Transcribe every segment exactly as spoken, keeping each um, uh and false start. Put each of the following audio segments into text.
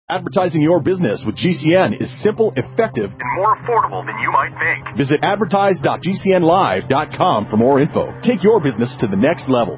Advertising your business with G C N is simple, effective, and more affordable than you might think. Visit advertise dot g c n live dot com for more info. Take your business to the next level.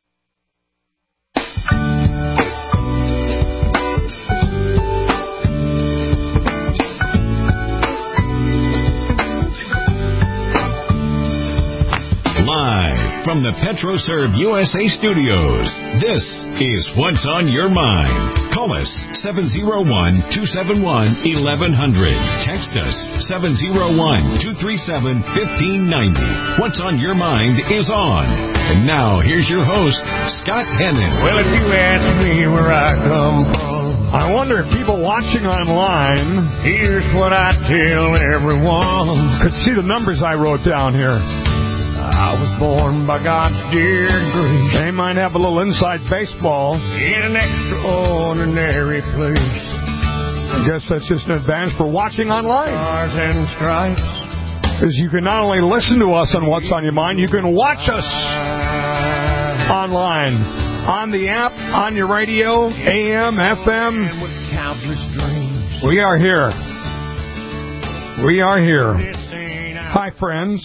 Live from the PetroServe U S A studios, this is What's on Your Mind. Call us seven oh one, two seven one, eleven hundred. Text us seven oh one, two three seven, fifteen ninety. What's on Your Mind is on. And now, here's your host, Scott Hennon. Well, if you ask me where I come from, I wonder if people watching online, here's what I tell everyone. Could see the numbers I wrote down here. I was born by God's dear grace. They might have a little inside baseball in an extraordinary place. I guess that's just an advantage for watching online. Stars and stripes. Because you can not only listen to us on What's on Your Mind, you can watch us online. On the app, on your radio, A M, F M. We are here. We are here. Hi, friends.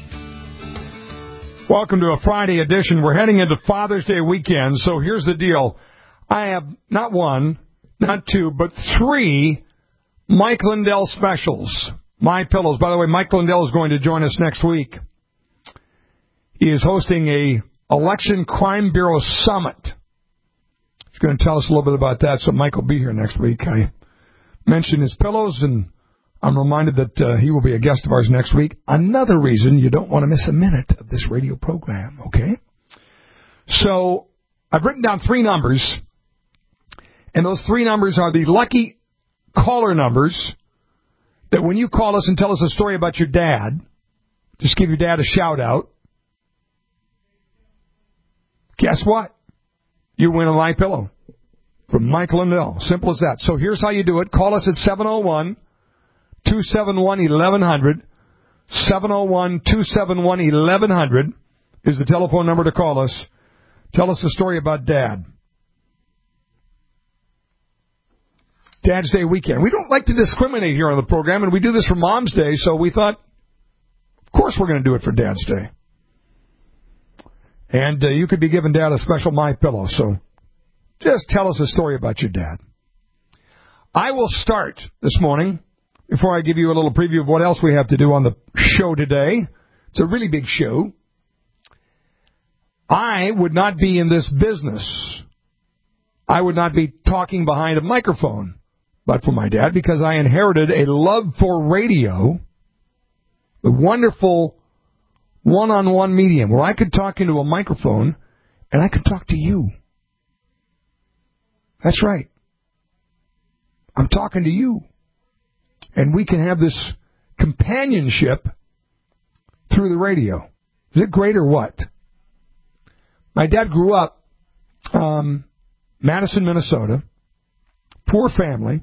Welcome to a Friday edition. We're heading into Father's Day weekend, so here's the deal. I have not one, not two, but three Mike Lindell specials. My Pillows. By the way, Mike Lindell is going to join us next week. He is hosting a Election Crime Bureau Summit. He's going to tell us a little bit about that, so Mike will be here next week. I mentioned his pillows, and I'm reminded that uh, he will be a guest of ours next week. Another reason you don't want to miss a minute of this radio program, okay? So I've written down three numbers, and those three numbers are the lucky caller numbers that when you call us and tell us a story about your dad, just give your dad a shout-out. Guess what? You win a My Pillow from Mike Lindell. Simple as that. So here's how you do it. Call us at seven oh one, two seven one, eleven hundred. seven oh one, two seven one, eleven hundred is the telephone number to call us. Tell us a story about Dad. Dad's Day weekend. We don't like to discriminate here on the program, and we do this for Mom's Day, so we thought, of course we're going to do it for Dad's Day. And uh, you could be giving Dad a special My Pillow, so just tell us a story about your dad. I will start this morning. Before I give you a little preview of what else we have to do on the show today, it's a really big show. I would not be in this business. I would not be talking behind a microphone, but for my dad, because I inherited a love for radio, the wonderful one-on-one medium where I could talk into a microphone and I could talk to you. That's right. I'm talking to you. And we can have this companionship through the radio. Is it great or what? My dad grew up um, Madison, Minnesota. Poor family.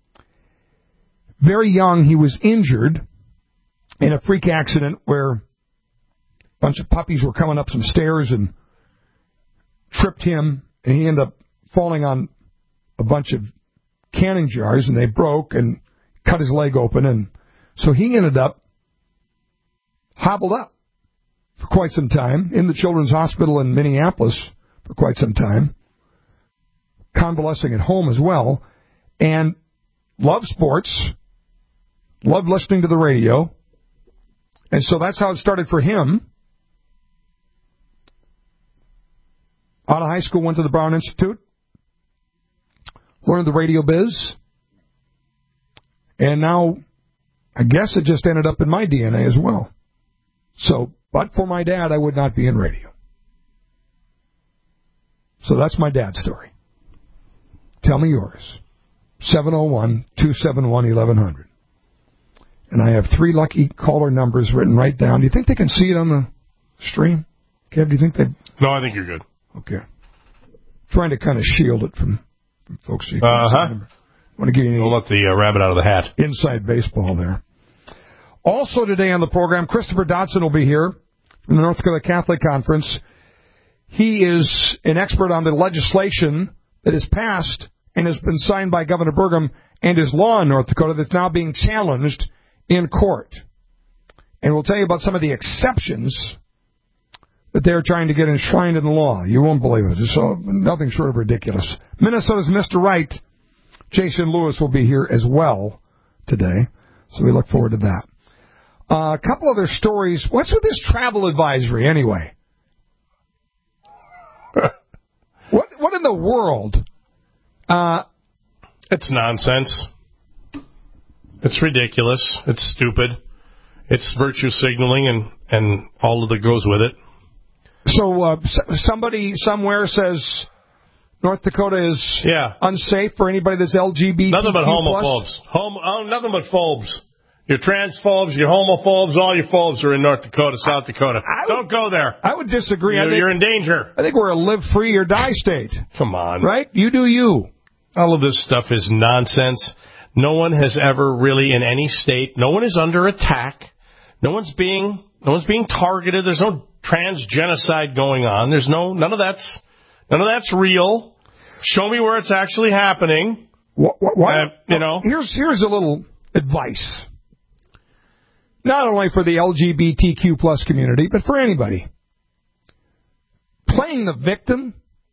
Very young, he was injured in a freak accident where a bunch of puppies were coming up some stairs and tripped him, and he ended up falling on a bunch of canning jars, and they broke, and cut his leg open, and so he ended up hobbled up for quite some time in the Children's Hospital in Minneapolis for quite some time, convalescing at home as well, and loved sports, loved listening to the radio, and so that's how it started for him. Out of high school, went to the Brown Institute, learned the radio biz, and now, I guess it just ended up in my D N A as well. So, but for my dad, I would not be in radio. So that's my dad's story. Tell me yours. seven oh one, two seven one, eleven hundred. And I have three lucky caller numbers written right down. Do you think they can see it on the stream? Kev, do you think they... No, I think you're good. Okay. Trying to kind of shield it from, from folks. So uh-huh. Want to give you we'll let the uh, rabbit out of the hat. Inside baseball there. Also today on the program, Christopher Dodson will be here from the North Dakota Catholic Conference. He is an expert on the legislation that is passed and has been signed by Governor Burgum and his law in North Dakota that's now being challenged in court. And we'll tell you about some of the exceptions that they're trying to get enshrined in the law. You won't believe it. It's so nothing short of ridiculous. Minnesota's Mister Right, Jason Lewis, will be here as well today, so we look forward to that. Uh, a couple other stories. What's with this travel advisory, anyway? what What in the world? Uh, it's nonsense. It's ridiculous. It's stupid. It's virtue signaling and, and all of that goes with it. So uh, somebody somewhere says North Dakota is yeah. unsafe for anybody that's L G B T Q Nothing but homophobes. Hom- oh, nothing but phobes. Your transphobes, your homophobes, all your phobes are in North Dakota, South Dakota. I would, Don't go there. I would disagree. You're, I think, you're in danger. I think we're a live free or die state. Come on. Right? You do you. All of this stuff is nonsense. No one has ever really in any state, no one is under attack. No one's being, no one's being targeted. There's no trans genocide going on. There's no, none of that's, none of that's real. Show me where it's actually happening. What, what, what? Uh, you know, here's here's a little advice. Not only for the L G B T Q plus community, but for anybody. Playing the victim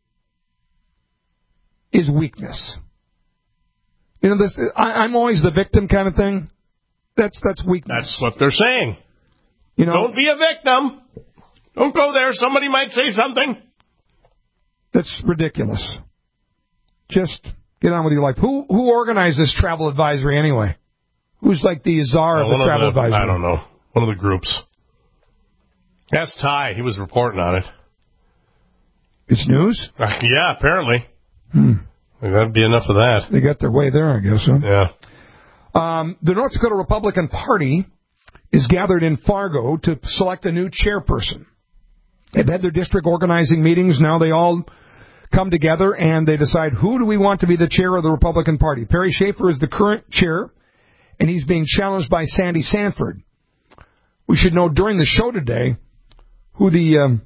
is weakness. You know, this I, I'm always the victim kind of thing. That's that's weakness. That's what they're saying. You know, don't be a victim. Don't go there. Somebody might say something. That's ridiculous. Just get on with your life. Who who organized this travel advisory anyway? Who's like the czar uh, of the travel of the, advisory? I don't know. One of the groups. Ask Ty. He was reporting on it. It's news? Uh, yeah, apparently. Hmm. That'd be enough of that. They got their way there, I guess. Huh? Yeah. Um, the North Dakota Republican Party is gathered in Fargo to select a new chairperson. They've had their district organizing meetings. Now they all come together and they decide who do we want to be the chair of the Republican Party. Perry Schaefer is the current chair, and he's being challenged by Sandy Sanford. We should know during the show today who the um,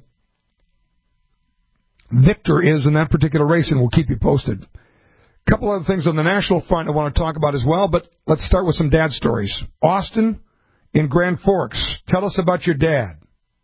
victor is in that particular race, and we'll keep you posted. A couple other things on the national front I want to talk about as well, but let's start with some dad stories. Austin in Grand Forks, tell us about your dad.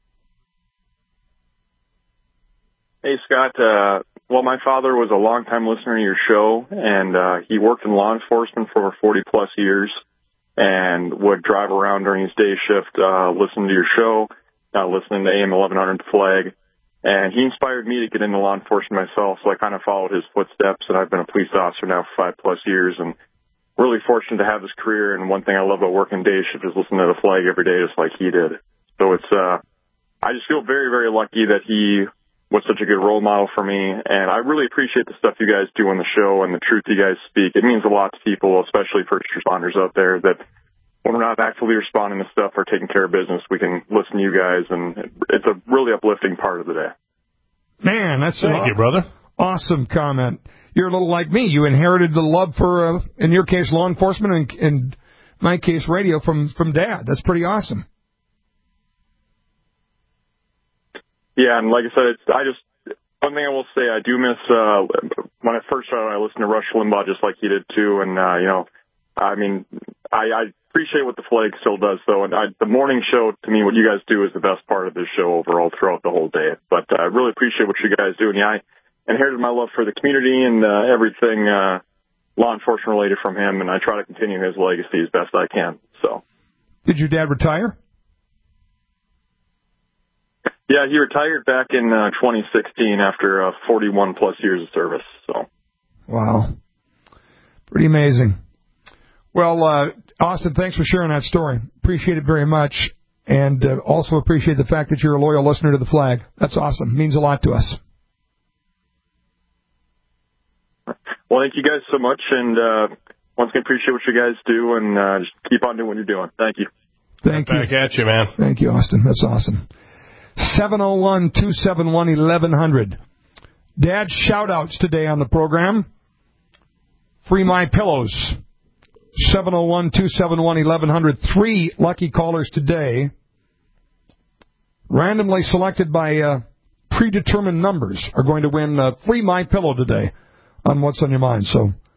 Hey, Scott. Uh, well, my father was a longtime listener to your show, and uh, he worked in law enforcement for over forty-plus years and would drive around during his day shift, uh, listening to your show, uh, listening to A M eleven hundred Flag. And he inspired me to get into law enforcement myself, so I kind of followed his footsteps, and I've been a police officer now for five-plus years, and really fortunate to have this career. And one thing I love about working day shift is listening to the Flag every day, just like he did. So it's, uh, I just feel very, very lucky that he was such a good role model for me, and I really appreciate the stuff you guys do on the show and the truth you guys speak. It means a lot to people, especially first responders out there, that when we're not actively responding to stuff or taking care of business, we can listen to you guys, and it's a really uplifting part of the day. Man, that's Thank an you, brother. Awesome comment. You're a little like me. You inherited the love for, uh, in your case, law enforcement, and in my case, radio from, from Dad. That's pretty awesome. Yeah, and like I said, it's, I just, one thing I will say, I do miss, uh, when I first started, I listened to Rush Limbaugh just like he did too, and, uh, you know, I mean, I, I appreciate what the Flag still does, though, and I, the morning show, to me, what you guys do is the best part of this show overall throughout the whole day. But uh, I really appreciate what you guys do, and yeah, I inherited my love for the community and uh, everything uh, law enforcement related from him, and I try to continue his legacy as best I can. So, did your dad retire? Yeah, he retired back in uh, twenty sixteen after uh, forty-one plus years of service. So, wow, pretty amazing. Well, uh, Austin, thanks for sharing that story. Appreciate it very much. And uh, also appreciate the fact that you're a loyal listener to the Flag. That's awesome. It means a lot to us. Well, thank you guys so much. And uh, once again, appreciate what you guys do. And uh, just keep on doing what you're doing. Thank you. Thank you. Back at you, man. Thank you, Austin. That's awesome. seven oh one, two seven one, eleven hundred. Dad shout-outs today on the program. Free My Pillows. seven oh one, two seven one, eleven hundred. Three lucky callers today, randomly selected by uh, predetermined numbers, are going to win uh, Free My Pillow today on What's on Your Mind. So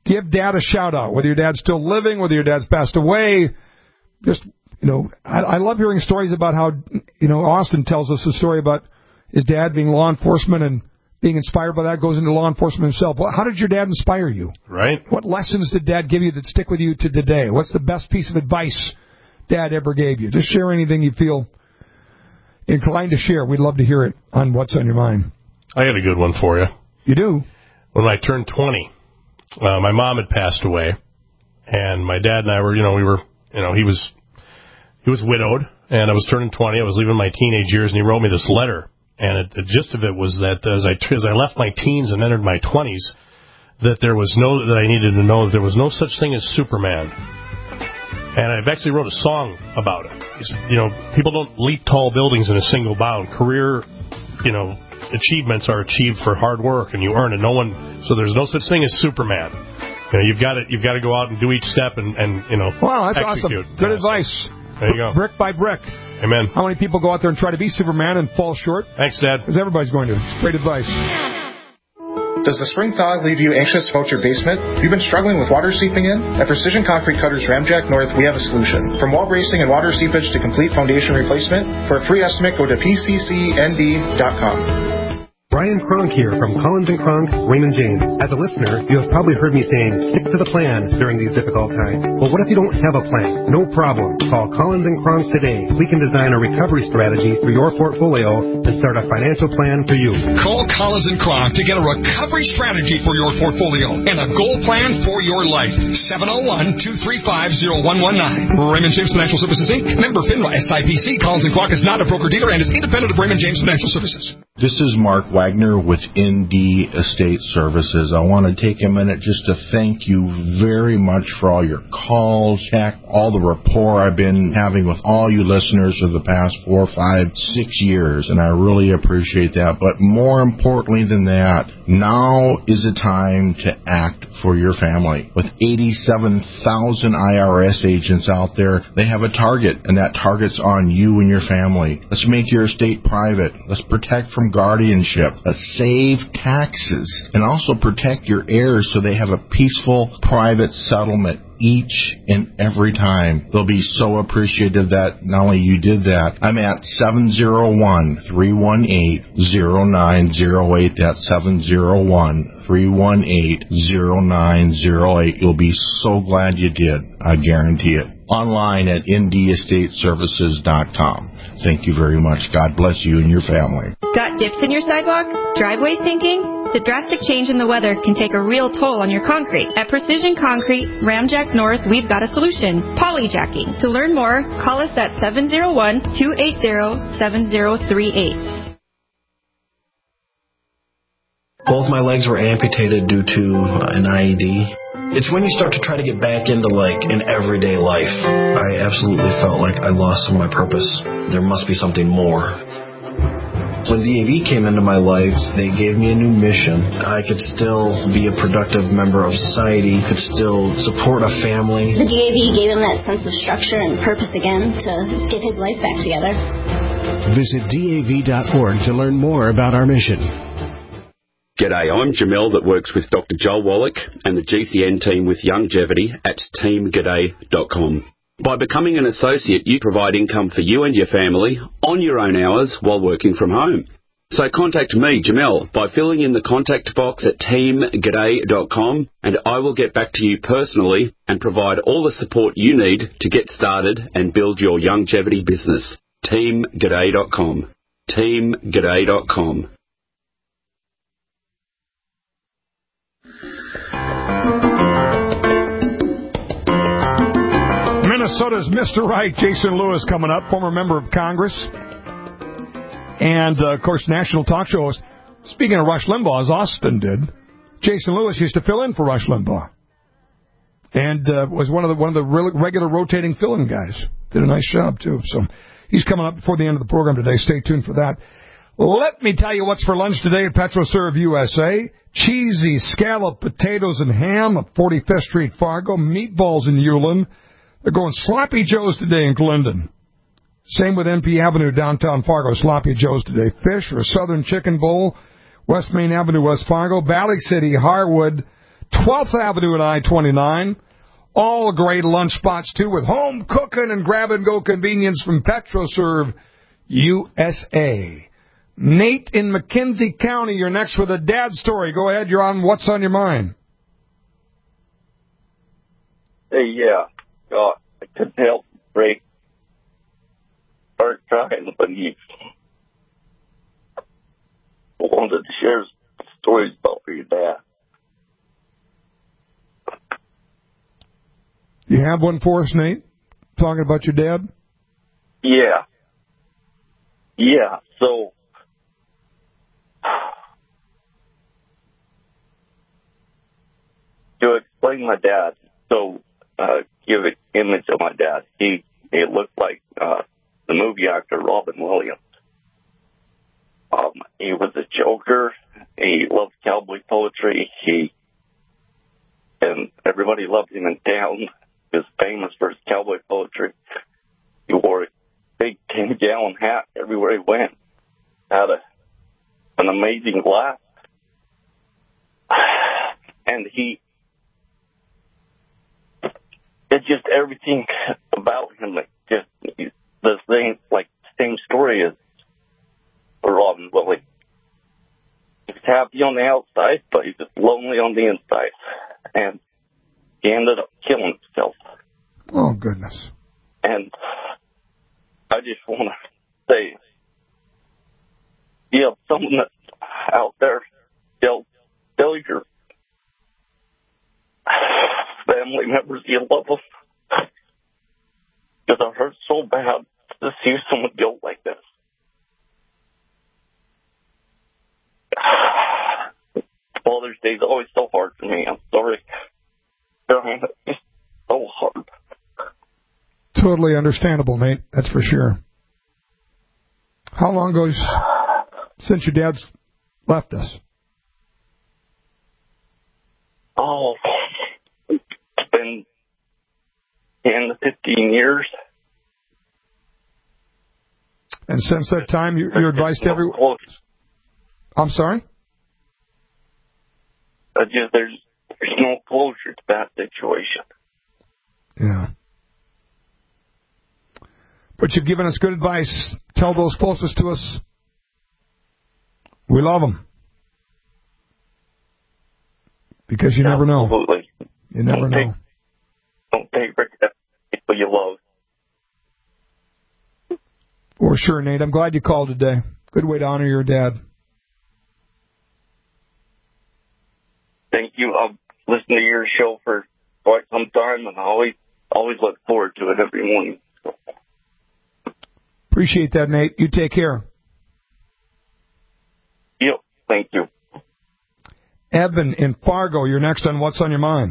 give Dad a shout-out, whether your dad's still living, whether your dad's passed away. Just, you know, I, I love hearing stories about how, you know, Austin tells us a story about his dad being law enforcement and being inspired by that, goes into law enforcement himself. Well, how did your dad inspire you? Right. What lessons did Dad give you that stick with you to today? What's the best piece of advice Dad ever gave you? Just share anything you feel inclined to share. We'd love to hear it on What's on Your Mind. I got a good one for you. You do? When I turned twenty, uh, my mom had passed away, and my dad and I were, you know, we were, you know, he was, he was widowed, and I was turning twenty. I was leaving my teenage years, and he wrote me this letter. And it, the gist of it was that as I as I left my teens and entered my twenties, that there was no that I needed to know that there was no such thing as Superman. And I've actually wrote a song about it. It's, you know, people don't leap tall buildings in a single bound. Career, you know, achievements are achieved for hard work, and you earn it. No one, so there's no such thing as Superman. You know, you've got to you've got to go out and do each step and, and you know, wow, that's execute. Awesome. Good yeah, advice. So, there you go. Brick by brick. Amen. How many people go out there and try to be Superman and fall short? Thanks, Dad. Because everybody's going to. It's great advice. Does the spring thaw leave you anxious about your basement? You've been struggling with water seeping in? At Precision Concrete Cutters Ramjack North, we have a solution. From wall bracing and water seepage to complete foundation replacement, for a free estimate, go to P C C N D dot com. Brian Kronk here from Collins and Kronk, Raymond James. As a listener, you have probably heard me saying, stick to the plan during these difficult times. Well, what if you don't have a plan? No problem. Call Collins and Kronk today. We can design a recovery strategy for your portfolio and start a financial plan for you. Call Collins and Kronk to get a recovery strategy for your portfolio and a goal plan for your life. seven oh one, two three five, oh one one nine. Raymond James Financial Services, Incorporated. Member FINRA S I P C. Collins and Kronk is not a broker-dealer and is independent of Raymond James Financial Services. This is Mark Wagner with N D Estate Services. I want to take a minute just to thank you very much for all your calls, check, all the rapport I've been having with all you listeners for the past four, five, six years, and I really appreciate that. But more importantly than that, now is the time to act for your family. With eighty-seven thousand I R S agents out there, they have a target, and that target's on you and your family. Let's make your estate private. Let's protect from guardianship. Let's save taxes and also protect your heirs so they have a peaceful, private settlement each and every time. They'll be so appreciative that not only you did that. I'm at seven oh one, three one eight, oh nine oh eight. That's seven oh one, three one eight, oh nine oh eight. You'll be so glad you did. I guarantee it. Online at N D estate services dot com. Thank you very much. God bless you and your family. Got dips in your sidewalk? Driveway sinking? The drastic change in the weather can take a real toll on your concrete. At Precision Concrete, Ramjack North, we've got a solution. Polyjacking. To learn more, call us at seven oh one, two eight oh, seven oh three eight. Both my legs were amputated due to an I E D. It's when you start to try to get back into, like, an everyday life. I absolutely felt like I lost some of my purpose. There must be something more. When D A V came into my life, they gave me a new mission. I could still be a productive member of society, could still support a family. The D A V gave him that sense of structure and purpose again to get his life back together. Visit D A V dot org to learn more about our mission. G'day, I'm Jamel that works with Doctor Joel Wallach and the G C N team with Longevity at team g'day dot com. By becoming an associate, you provide income for you and your family on your own hours while working from home. So contact me, Jamel, by filling in the contact box at team g'day dot com, and I will get back to you personally and provide all the support you need to get started and build your longevity business. team g'day dot com. team g'day dot com. Minnesota's Mister Right, Jason Lewis, coming up, former member of Congress, and, uh, of course, national talk show host. Speaking of Rush Limbaugh, as Austin did, Jason Lewis used to fill in for Rush Limbaugh, and uh, was one of the one of the re- regular rotating fill-in guys. Did a nice job, too. So he's coming up before the end of the program today. Stay tuned for that. Let me tell you what's for lunch today at PetroServe U S A. Cheesy scalloped potatoes and ham at forty-fifth Street, Fargo. Meatballs in Ulen. They're going Sloppy Joe's today in Glendon. Same with N P Avenue, downtown Fargo. Sloppy Joe's today. Fish or Southern Chicken Bowl, West Main Avenue, West Fargo. Valley City, Harwood, twelfth Avenue and I twenty-nine. All great lunch spots, too, with home cooking and grab-and-go convenience from PetroServe U S A. Nate in McKenzie County, you're next with a dad story. Go ahead, you're on What's on Your Mind. Hey, yeah. God, I couldn't help but break. Start trying, but he wanted to share stories about your dad. You have one for us, Nate? Talking about your dad? Yeah. Yeah, so to explain my dad, so uh, give an image of my dad. He he looked like uh, the movie actor Robin Williams. Um, he was a joker. He loved cowboy poetry. He and everybody loved him in town. He was famous for his cowboy poetry. He wore a big ten-gallon hat everywhere he went. Had a an amazing laugh, and he. It's just everything about him, like just the same, like same story as Robin Williams. He's happy on the outside, but he's just lonely on the inside, and he ended up killing himself. Oh goodness! And I just want to say, you have someone that's out there, tell tell your family members you love them. Because it hurts so bad to see someone go like this. Father's Day is always so hard for me. I'm sorry. It's so hard. Totally understandable, Nate. That's for sure. How long ago since your dad's left us? Oh, it's been ten to fifteen years. And since that time, you, your advice to everyone... I'm sorry? I just, there's, there's no closure to that situation. Yeah. But you've given us good advice. Tell those closest to us we love them. Because you never know. Absolutely. You never don't know. Take, don't take regret people you love. For sure, Nate. I'm glad you called today. Good way to honor your dad. Thank you. I've listened to your show for quite some time, and I always, always look forward to it every morning. Appreciate that, Nate. You take care. Yep. Thank you. Evan in Fargo, you're next on What's on Your Mind.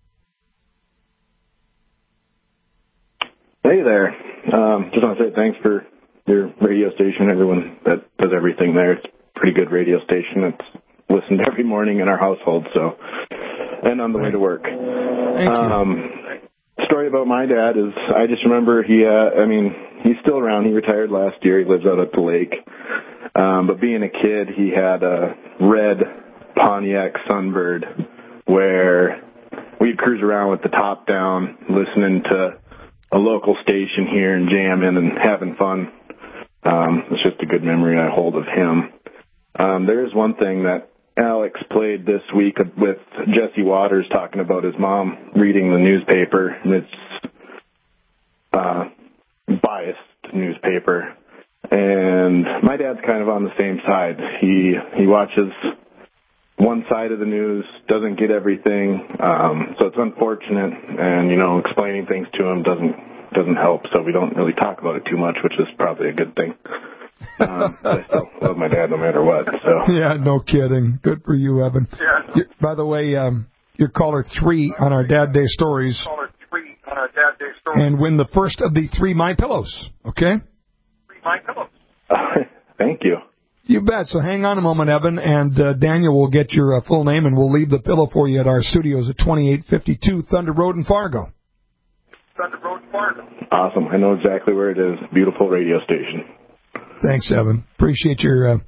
Hey there. Um, just want to say thanks for your radio station, everyone that does everything there. It's a pretty good radio station. It's listened every morning in our household, so, and on the way to work. Thank you. Um, story about my dad is, I just remember he, uh, I mean, he's still around. He retired last year. He lives out at the lake. Um, but being a kid, he had a red Pontiac Sunbird where we'd cruise around with the top down, listening to a local station here and jamming and having fun. Um, it's just a good memory I hold of him. Um, there is one thing that Alex played this week with Jesse Waters talking about his mom reading the newspaper, and it's uh, biased newspaper. And my dad's kind of on the same side. He he watches one side of the news, doesn't get everything, um, so it's unfortunate. And you know, explaining things to him doesn't doesn't help. So we don't really talk about it too much, which is probably a good thing. Um, but I still love my dad no matter what. So yeah, no kidding. Good for you, Evan. Yeah. You're, by the way, um, you're caller three on our Dad Day stories. Caller three on our Dad Day stories. And win the first of the three My Pillows. Okay. Three My Pillows. Thank you. You bet. So hang on a moment, Evan, and uh, Daniel will get your uh, full name, and we'll leave the pillow for you at our studios at twenty-eight fifty-two Thunder Road in Fargo. Thunder Road, Fargo. Awesome. I know exactly where it is. Beautiful radio station. Thanks, Evan. Appreciate your uh,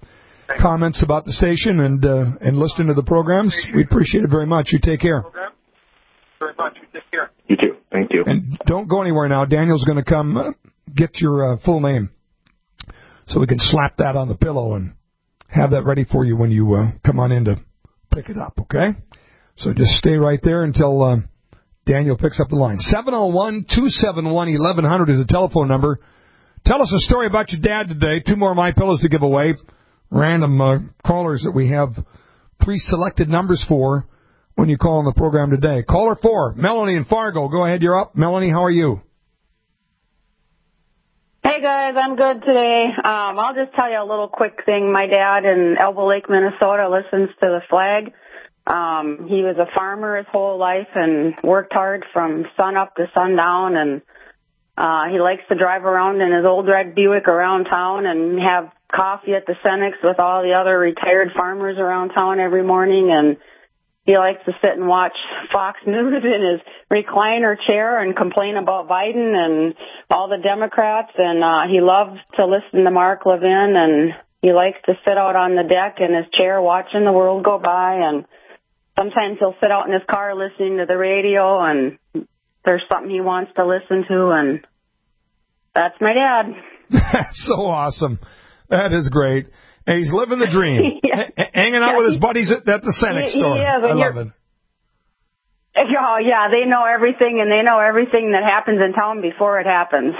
comments about the station and uh, and listening to the programs. We appreciate it very much. You take care. Very much. You take care. You too. Thank you. And don't go anywhere now. Daniel's going to come uh, get your uh, full name so we can slap that on the pillow and have that ready for you when you uh, come on in to pick it up, okay? So just stay right there until uh, Daniel picks up the line. seven oh one, two seven one, eleven hundred is the telephone number. Tell us a story about your dad today. Two more My Pillows to give away. Random uh, callers that we have pre-selected numbers for when you call on the program today. Caller four, Melanie in Fargo. Go ahead, you're up. Melanie, how are you? Hey, guys, I'm good today. Um, I'll just tell you a little quick thing. My dad in Elbow Lake, Minnesota, listens to the flag. Um, he was a farmer his whole life and worked hard from sun up to sundown, and uh, he likes to drive around in his old red Buick around town and have coffee at the Cenex with all the other retired farmers around town every morning, and he likes to sit and watch Fox News in his recliner chair and complain about Biden and all the Democrats, and uh, he loves to listen to Mark Levin, and he likes to sit out on the deck in his chair watching the world go by, and sometimes he'll sit out in his car listening to the radio, and there's something he wants to listen to, and that's my dad. That's so awesome. That is great. And he's living the dream. yeah. H- hanging out yeah, with his buddies at, at the Cenex he, store. He is, I love it. Oh, yeah, they know everything, and they know everything that happens in town before it happens.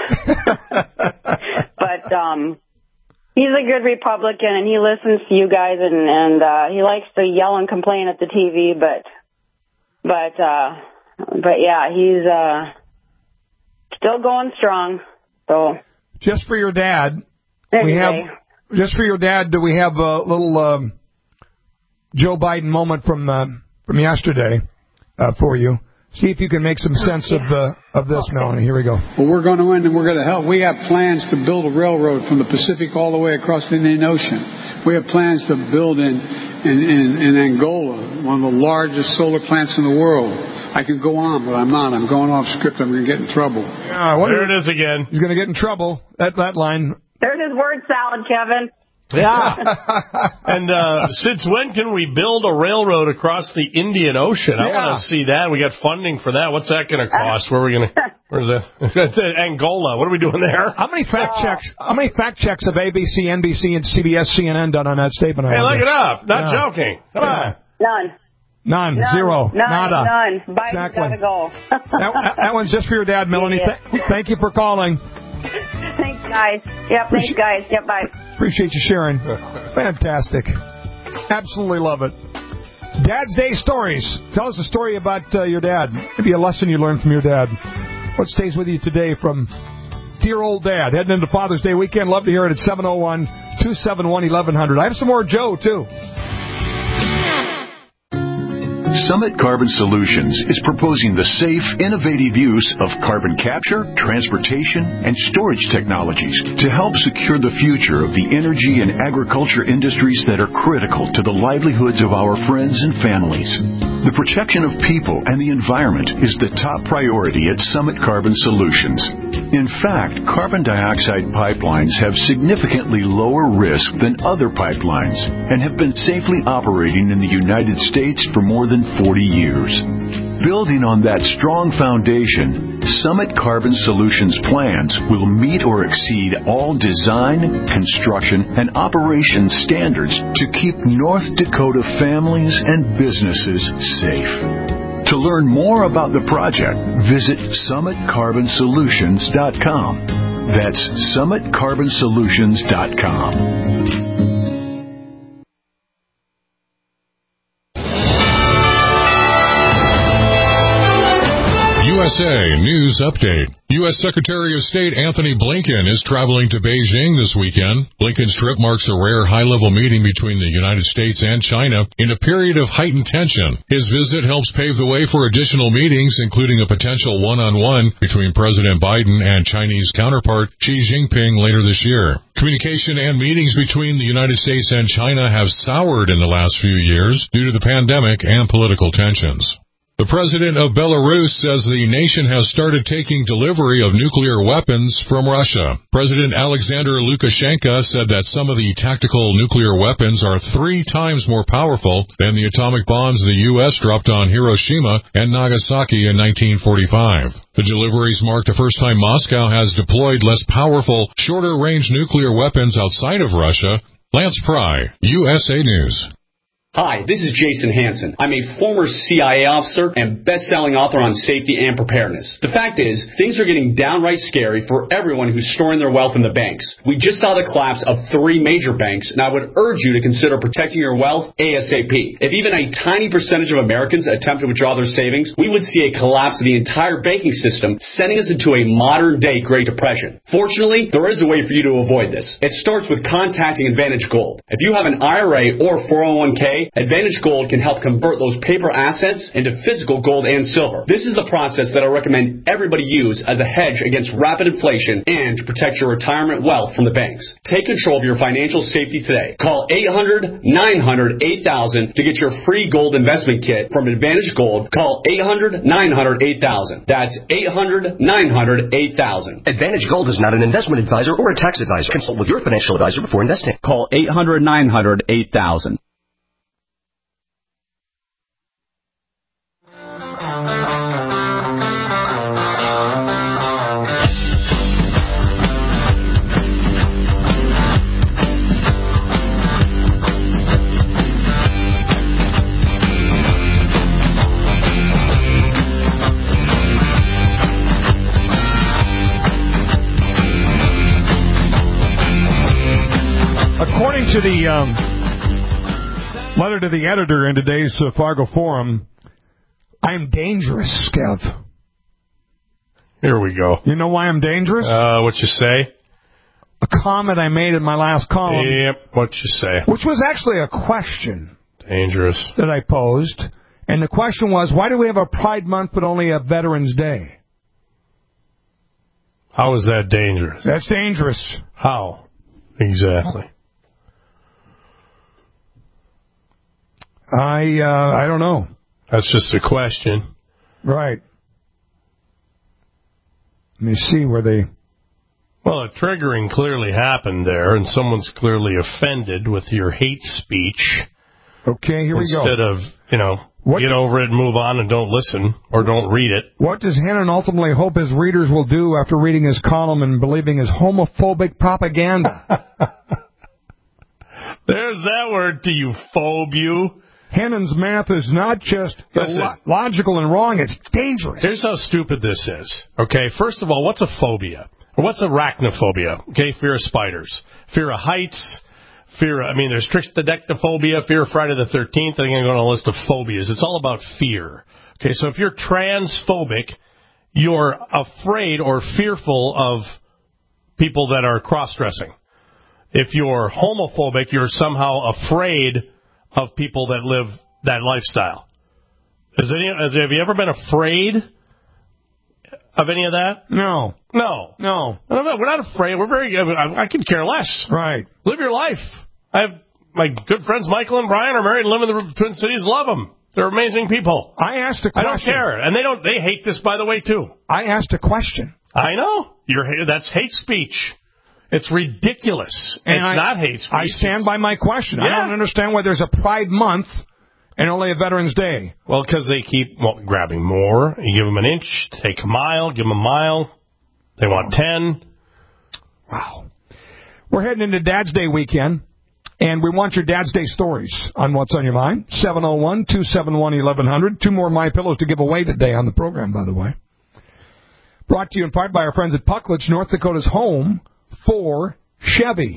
But um, he's a good Republican, and he listens to you guys, and, and uh, he likes to yell and complain at the T V, but, but, uh, but yeah, he's uh, still going strong. So just for your dad, anyway. we have... Just for your dad, do we have a little um, Joe Biden moment from uh, from yesterday uh, for you? See if you can make some sense of uh, of this, Melanie. Here we go. Well, we're going to win, and we're going to help. We have plans to build a railroad from the Pacific all the way across the Indian Ocean. We have plans to build in in, in, in Angola, one of the largest solar plants in the world. I could go on, but I'm not. I'm going off script. I'm going to get in trouble. Yeah, there it is again. He's going to get in trouble. That that line. There's his word salad, Kevin. Yeah. And uh, since when can we build a railroad across the Indian Ocean? I yeah. want to see that. We got funding for that. What's that going to cost? Where are we going to? Where's that? That's Angola. What are we doing there? How many fact checks? How many fact checks have A B C, N B C, and C B S, C N N done on that statement? Hey, look it up. Not yeah. joking. Come yeah. on. None. None. None. Zero. None. Nada. None. Biden's exactly. got to go. that, that one's just for your dad, Melanie. Yeah. Th- thank you for calling. Thanks, guys. Yep, thanks, guys. Yep, bye. Appreciate you sharing. Fantastic. Absolutely love it. Dad's Day Stories. Tell us a story about uh, your dad. Maybe a lesson you learned from your dad. What stays with you today from dear old dad? Heading into Father's Day weekend. Love to hear it at seven oh one, two seven one, eleven hundred. I have some more Joe, too. Summit Carbon Solutions is proposing the safe, innovative use of carbon capture, transportation, and storage technologies to help secure the future of the energy and agriculture industries that are critical to the livelihoods of our friends and families. The protection of people and the environment is the top priority at Summit Carbon Solutions. In fact, carbon dioxide pipelines have significantly lower risk than other pipelines and have been safely operating in the United States for more than forty years. Building on that strong foundation, Summit Carbon Solutions plans will meet or exceed all design, construction, and operation standards to keep North Dakota families and businesses safe. To learn more about the project, visit summit carbon solutions dot com. That's summit carbon solutions dot com. U S A News Update. U S Secretary of State Anthony Blinken is traveling to Beijing this weekend. Blinken's trip marks a rare high-level meeting between the United States and China in a period of heightened tension. His visit helps pave the way for additional meetings, including a potential one-on-one between President Biden and Chinese counterpart Xi Jinping later this year. Communication and meetings between the United States and China have soured in the last few years due to the pandemic and political tensions. The president of Belarus says the nation has started taking delivery of nuclear weapons from Russia. President Alexander Lukashenko said that some of the tactical nuclear weapons are three times more powerful than the atomic bombs the U S dropped on Hiroshima and Nagasaki in nineteen forty-five. The deliveries mark the first time Moscow has deployed less powerful, shorter-range nuclear weapons outside of Russia. Lance Pry, U S A News. Hi, this is Jason Hansen. I'm a former C I A officer and best-selling author on safety and preparedness. The fact is, things are getting downright scary for everyone who's storing their wealth in the banks. We just saw the collapse of three major banks, and I would urge you to consider protecting your wealth ASAP. If even a tiny percentage of Americans attempt to withdraw their savings, we would see a collapse of the entire banking system, sending us into a modern-day Great Depression. Fortunately, there is a way for you to avoid this. It starts with contacting Advantage Gold. If you have an I R A or four oh one k, Advantage Gold can help convert those paper assets into physical gold and silver. This is the process that I recommend everybody use as a hedge against rapid inflation and to protect your retirement wealth from the banks. Take control of your financial safety today. Call eight hundred, nine hundred, eight thousand to get your free gold investment kit from Advantage Gold. Call eight hundred, nine hundred, eight thousand. That's eight hundred, nine hundred, eight thousand. Advantage Gold is not an investment advisor or a tax advisor. Consult with your financial advisor before investing. Call eight hundred, nine hundred, eight thousand. According to the um, letter to the editor in today's uh, Fargo Forum, I'm dangerous, Skev. Here we go. You know why I'm dangerous? Uh, what you say? A comment I made in my last column. Yep, what you say? Which was actually a question. Dangerous. That I posed. And the question was, why do we have a Pride Month but only a Veterans Day? How is that dangerous? That's dangerous. How? Exactly. I uh, I don't know. That's just a question. Right. Let me see where they... Well, a triggering clearly happened there, and someone's clearly offended with your hate speech. Okay, here we go. Instead of, you know, what get over it, move on, and don't listen, or don't read it. What does Hannon ultimately hope his readers will do after reading his column and believing his homophobic propaganda? There's that word to you, phobe you. Hannon's math is not just lo- logical and wrong, it's dangerous. Here's how stupid this is. Okay, first of all, what's a phobia? Or what's arachnophobia? Okay, fear of spiders. Fear of heights. Fear of, I mean, there's trichotillomania, fear of Friday the thirteenth. I think I'm going on a list of phobias. It's all about fear. Okay, so if you're transphobic, you're afraid or fearful of people that are cross-dressing. If you're homophobic, you're somehow afraid of people that live that lifestyle. Has any, has, have you ever been afraid of any of that? No. No. No. We're not afraid. We're very, I, I could care less. Right. Live your life. I have my good friends Michael and Brian are married and live in the Twin Cities. Love them. They're amazing people. I asked a question. I don't care. And they don't, they hate this, by the way, too. I asked a question. I know. You're, that's hate speech. It's ridiculous. And it's I, not hate speech. I stand it's, by my question. Yeah. I don't understand why there's a Pride Month and only a Veterans Day. Well, because they keep well, grabbing more. You give them an inch, take a mile, give them a mile. They want ten. Wow. We're heading into Dad's Day weekend, and we want your Dad's Day stories on What's on Your Mind. seven oh one, two seven one, eleven hundred. Two more My Pillows to give away today on the program, by the way. Brought to you in part by our friends at Puckledge, North Dakota's home for Chevy.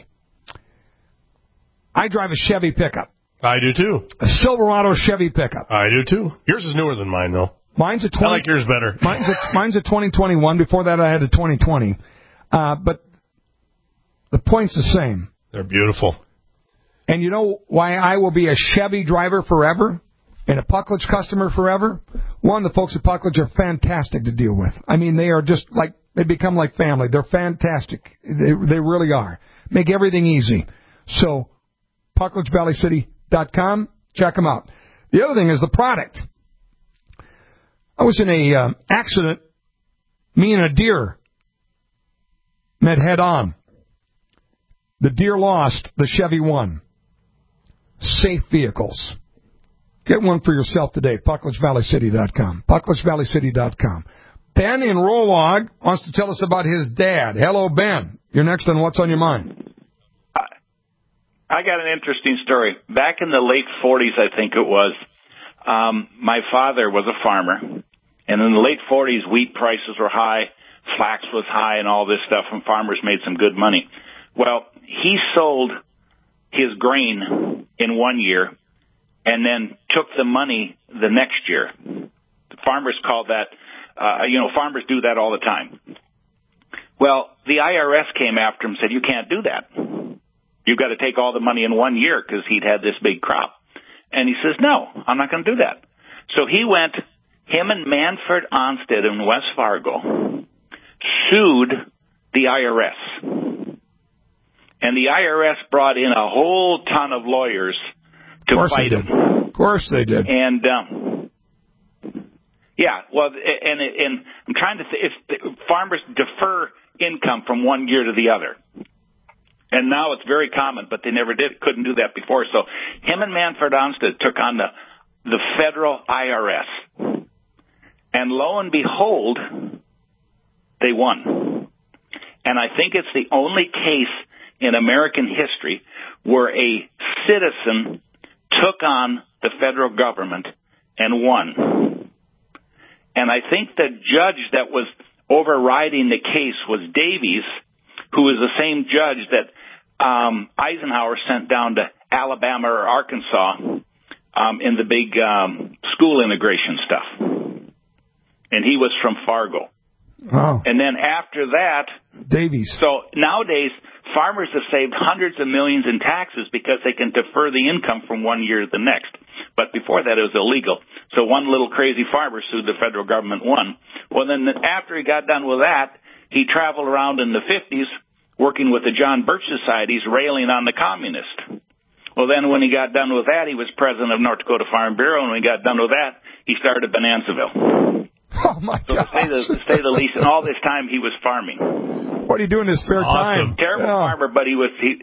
I drive a Chevy pickup. I do, too. A Silverado Chevy pickup. I do, too. Yours is newer than mine, though. Mine's a twenty. I like yours better. Mine's a, mine's a twenty twenty-one. Before that, I had a twenty twenty. Uh, but the point's the same. They're beautiful. And you know why I will be a Chevy driver forever and a Puckledge customer forever? One, the folks at Puckledge are fantastic to deal with. I mean, they are just like, they become like family. They're fantastic. They, they really are. Make everything easy. So, Puckledge Valley City dot com. Check them out. The other thing is the product. I was in a uh, accident. Me and a deer met head on. The deer lost. The Chevy won. Safe vehicles. Get one for yourself today. Pucklidge Valley City dot com. Pucklidge Valley City dot com. Ben in Rolog wants to tell us about his dad. Hello, Ben. You're next on What's on Your Mind. I got an interesting story. Back in the late forties, I think it was, um, my father was a farmer. And in the late forties, wheat prices were high, flax was high, and all this stuff, and farmers made some good money. Well, he sold his grain in one year and then took the money the next year. The farmers called that, uh, you know, farmers do that all the time. Well, the I R S came after him and said, you can't do that. You've got to take all the money in one year because he'd had this big crop. And he says, no, I'm not going to do that. So he went, him and Manfred Onstead in West Fargo sued the I R S. And the I R S brought in a whole ton of lawyers to fight him. Of course they did. And, um, yeah, well, and, and I'm trying to say, if farmers defer income from one year to the other. And now it's very common, but they never did, couldn't do that before. So him and Manfred Onstead took on the, the federal I R S. And lo and behold, they won. And I think it's the only case in American history where a citizen took on the federal government and won. And I think the judge that was overriding the case was Davies, who was the same judge that um, Eisenhower sent down to Alabama or Arkansas um, in the big um, school integration stuff. And he was from Fargo. Wow. And then after that, Davies. So nowadays, farmers have saved hundreds of millions in taxes because they can defer the income from one year to the next. But before that, it was illegal. So one little crazy farmer sued the federal government, won. Well, then after he got done with that, he traveled around in the fifties working with the John Birch Societies, railing on the communists. Well, then when he got done with that, he was president of North Dakota Farm Bureau, and when he got done with that, he started Bonanzaville. Oh, my so God. So to say the, to say the least, and all this time he was farming. What are you doing in his spare awesome. time? Terrible yeah. farmer, but he was... He,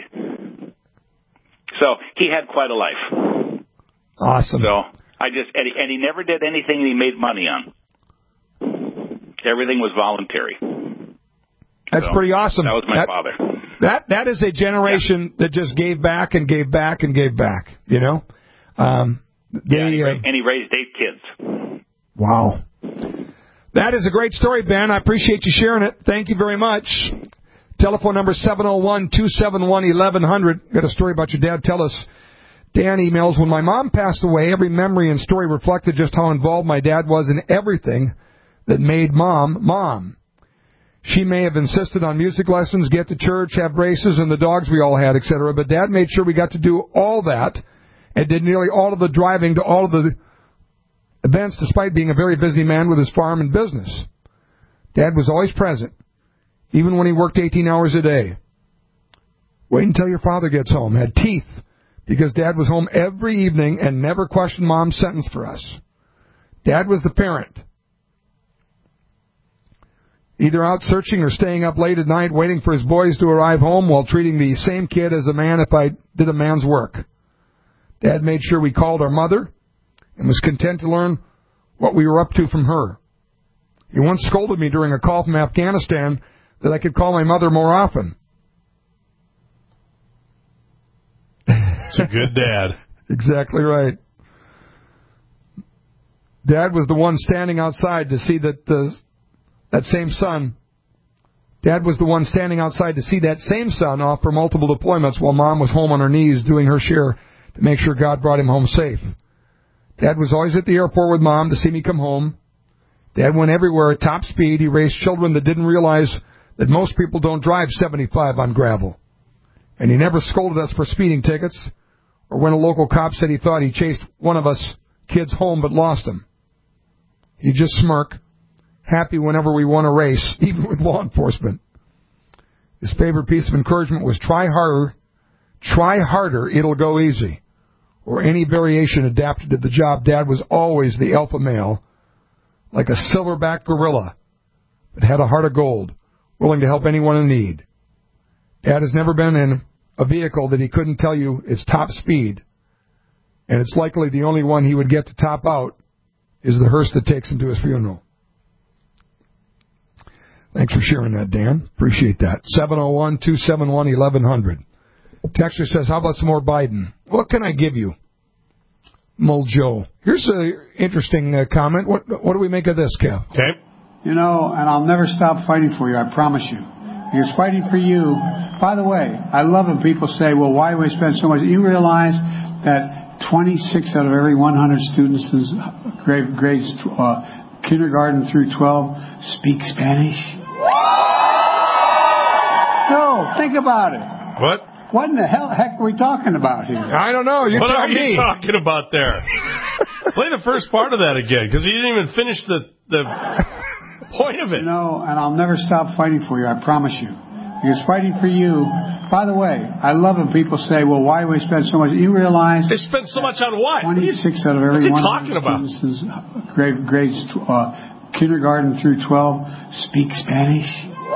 so he had quite a life. Awesome. So I just... And he, and he never did anything he made money on. Everything was voluntary. That's so, pretty awesome. That was my that, father. That That is a generation yeah. that just gave back and gave back and gave back, you know? Um, they, yeah, and he, uh, raised, and he raised eight kids. Wow. That is a great story, Ben. I appreciate you sharing it. Thank you very much. Telephone number seven oh one, two seven one, eleven hundred. Got a story about your dad? Tell us. Dan emails, when my mom passed away, every memory and story reflected just how involved my dad was in everything that made Mom, Mom. She may have insisted on music lessons, get to church, have races, and the dogs we all had, et cetera. But Dad made sure we got to do all that and did nearly all of the driving to all of the events, despite being a very busy man with his farm and business. Dad was always present, even when he worked eighteen hours a day. Wait until your father gets home. Had teeth, because Dad was home every evening and never questioned Mom's sentence for us. Dad was the parent, either out searching or staying up late at night waiting for his boys to arrive home while treating the same kid as a man if I did a man's work. Dad made sure we called our mother and was content to learn what we were up to from her. He once scolded me during a call from Afghanistan that I could call my mother more often. It's a good dad. Exactly right. Dad was the one standing outside to see that the, that same son. Dad was the one standing outside to see that same son off for multiple deployments while Mom was home on her knees doing her share to make sure God brought him home safe. Dad was always at the airport with Mom to see me come home. Dad went everywhere at top speed. He raised children that didn't realize that most people don't drive seventy-five on gravel. And he never scolded us for speeding tickets or when a local cop said he thought he chased one of us kids home but lost him. He'd just smirk, happy whenever we won a race, even with law enforcement. His favorite piece of encouragement was try harder, try harder, it'll go easy. Or any variation adapted to the job. Dad was always the alpha male, like a silverback gorilla, but had a heart of gold, willing to help anyone in need. Dad has never been in a vehicle that he couldn't tell you its top speed, and it's likely the only one he would get to top out is the hearse that takes him to his funeral. Thanks for sharing that, Dan. Appreciate that. seven oh one, two seven one, eleven hundred. Texter says, how about some more Biden? What can I give you? Mull Joe. Here's an interesting uh, comment. What, what do we make of this, Kev? Okay. You know, and I'll never stop fighting for you, I promise you. Because fighting for you, by the way, I love when people say, well, why do we spend so much? You realize that twenty-six out of every one hundred students in grade, grades uh, kindergarten through twelve speak Spanish? No, think about it. What? What in the hell heck are we talking about here? I don't know. You what tell are you me. talking about there? Play the first part of that again, because you didn't even finish the the point of it. You know, and I'll never stop fighting for you, I promise you. Because fighting for you, by the way, I love when people say, well, why do we spend so much? You realize they spend so much on what? twenty-six out of every one talking about? Students in grade, grades uh, kindergarten through twelve speak Spanish.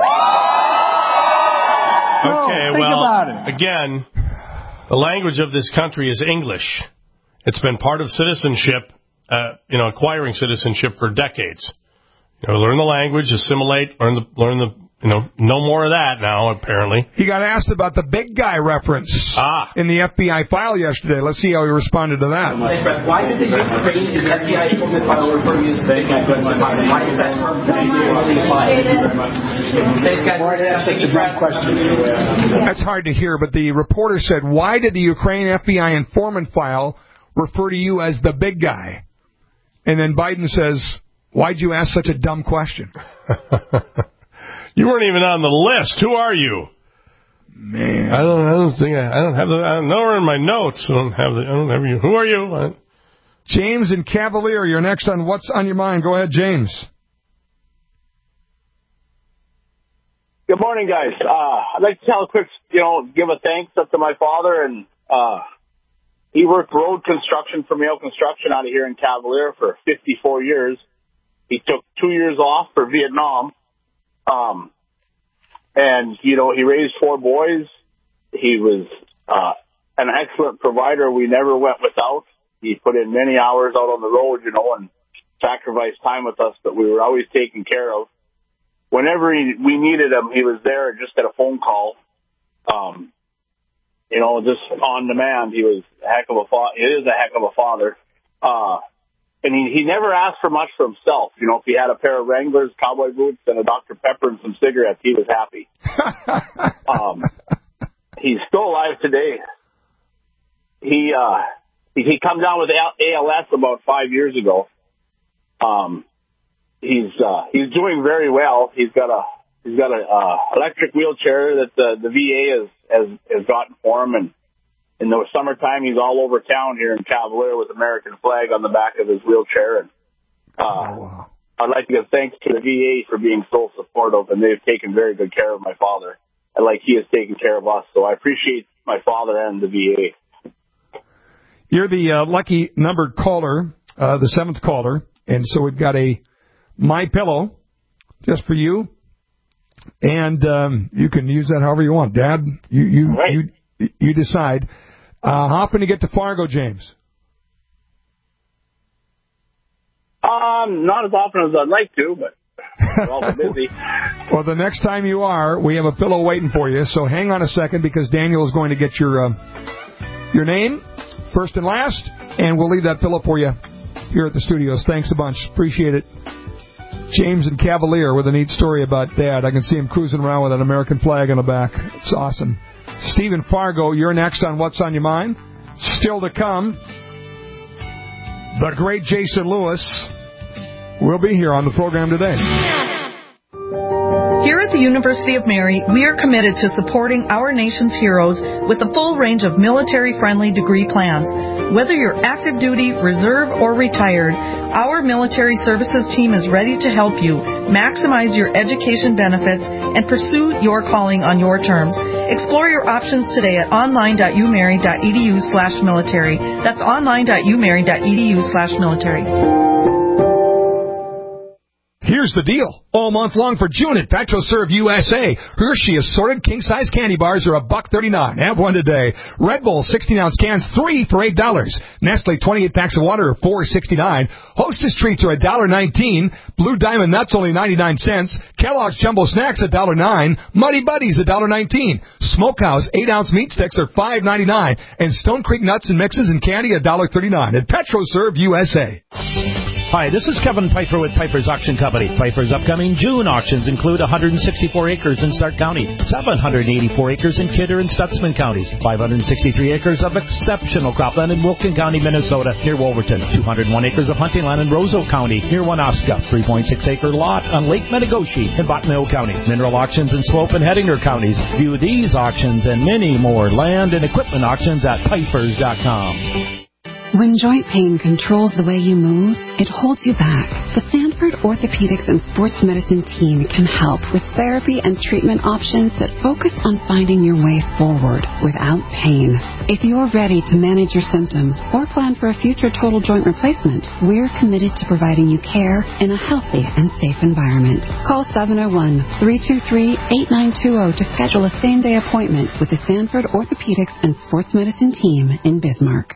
Okay, no, think well, about it. Again, the language of this country is English. It's been part of citizenship, uh, you know, acquiring citizenship for decades. You know, learn the language, assimilate, learn the, learn the, you know, no more of that now, apparently. He got asked about the big guy reference ah. in the F B I file yesterday. Let's see how he responded to that. Why did the Ukraine in the F B I file refer to as big guy? Why is that term particularly applied? That's a great question. That's hard to hear, but the reporter said, why did the Ukraine F B I informant file refer to you as the big guy? And then Biden says, why'd you ask such a dumb question? You weren't even on the list. Who are you? Man, I don't. I don't think. I, I don't have the. I don't know her in my notes. I don't have the. I don't have you. Who are you? I, James and Cavalier, you're next on What's on Your Mind. Go ahead, James. Good morning, guys. Uh, I'd like to tell a quick, you know, give a thanks up to my father, and uh, he worked road construction for Mayo Construction out of here in Cavalier for fifty-four years. He took two years off for Vietnam. Um, and, you know, he raised four boys. He was, uh, an excellent provider. We never went without. He put in many hours out on the road, you know, and sacrificed time with us, but we were always taken care of. Whenever he, we needed him, he was there just at a phone call. Um, you know, just on demand. He was a heck of a father. He is a heck of a father. Uh, And he, he never asked for much for himself. You know, if he had a pair of Wranglers, cowboy boots, and a Doctor Pepper and some cigarettes, he was happy. um, he's still alive today. He, uh, he, he come down with A L S about five years ago. Um, he's, uh, he's doing very well. He's got a, he's got a, uh, electric wheelchair that the, the V A has, has, has gotten for him, and in the summertime, he's all over town here in Cavalier with American flag on the back of his wheelchair. And uh, oh, wow. I'd like to give thanks to the V A for being so supportive, and they've taken very good care of my father, and like he has taken care of us. So I appreciate my father and the V A. You're the uh, lucky numbered caller, uh, the seventh caller, and so we've got a My Pillow just for you, and um, you can use that however you want. Dad, you you right. you, you decide. Uh, how often do you get to Fargo, James? Um, not as often as I'd like to, but we're all busy. Well, the next time you are, we have a pillow waiting for you, so hang on a second because Daniel is going to get your uh, your name, first and last, and we'll leave that pillow for you here at the studios. Thanks a bunch. Appreciate it. James and Cavalier with a neat story about Dad. I can see him cruising around with an American flag on the back. It's awesome. Stephen Fargo, you're next on What's on Your Mind. Still to come, the great Jason Lewis will be here on the program today. Here at the University of Mary, we are committed to supporting our nation's heroes with a full range of military-friendly degree plans. Whether you're active duty, reserve, or retired, our military services team is ready to help you maximize your education benefits and pursue your calling on your terms. Explore your options today at online.umary.edu slash military. That's online.umary.edu slash military. Here's the deal. All month long for June at PetroServe U S A. Hershey assorted king-size candy bars are a buck thirty-nine. Have one today. Red Bull sixteen-ounce cans, three for eight dollars. Nestle twenty-eight packs of water are four sixty-nine. Hostess treats are one dollar nineteen. Blue Diamond nuts only ninety-nine cents. Kellogg's Jumbo Snacks one dollar nine. Muddy Buddies one dollar nineteen. Smokehouse eight-ounce meat sticks are five ninety-nine. And Stone Creek nuts and mixes and candy one dollar thirty-nine at PetroServe U S A. Hi, this is Kevin Piper with Piper's Auction Company. Piper's upcoming June auctions include one hundred sixty-four acres in Stark County, seven hundred eighty-four acres in Kidder and Stutzman counties, five hundred sixty-three acres of exceptional cropland in Wilkin County, Minnesota, near Wolverton, two hundred one acres of hunting land in Roseau County, near Wanaska, three point six acre lot on Lake Metagoshi in Bottineau County, mineral auctions in Slope and Hettinger counties. View these auctions and many more land and equipment auctions at pipers dot com. When joint pain controls the way you move, it holds you back. The Sanford Orthopedics and Sports Medicine team can help with therapy and treatment options that focus on finding your way forward without pain. If you're ready to manage your symptoms or plan for a future total joint replacement, we're committed to providing you care in a healthy and safe environment. Call seven oh one, three two three, eight nine two zero to schedule a same-day appointment with the Sanford Orthopedics and Sports Medicine team in Bismarck.